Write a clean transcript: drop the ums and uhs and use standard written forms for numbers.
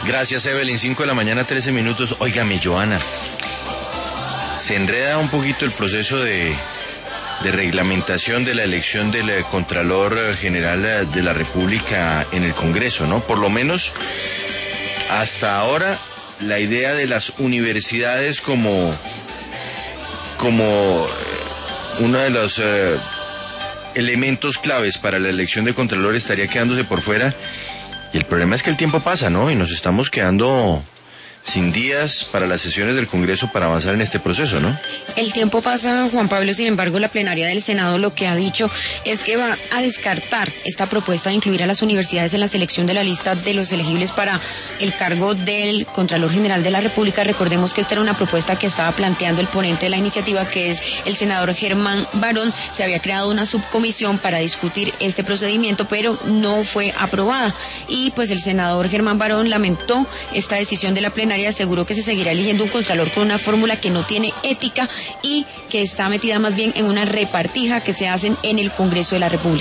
Gracias, Evelyn. 5 de la mañana, 13 minutos. Óigame, Joana, se enreda un poquito el proceso de reglamentación de la elección del Contralor General de la República en el Congreso, ¿no? Por lo menos, hasta ahora, la idea de las universidades como uno de los elementos claves para la elección de Contralor estaría quedándose por fuera. Y el problema es que el tiempo pasa, ¿no? Y nos estamos quedando sin días para las sesiones del Congreso para avanzar en este proceso, ¿no? El tiempo pasa, Juan Pablo. Sin embargo, la plenaria del Senado lo que ha dicho es que va a descartar esta propuesta de incluir a las universidades en la selección de la lista de los elegibles para el cargo del Contralor General de la República. Recordemos que esta era una propuesta que estaba planteando el ponente de la iniciativa, que es el senador Germán Barón. Se había creado una subcomisión para discutir este procedimiento, pero no fue aprobada. Y pues el senador Germán Barón lamentó esta decisión de la plenaria, aseguró que se seguirá eligiendo un contralor con una fórmula que no tiene ética y que está metida más bien en una repartija que se hacen en el Congreso de la República.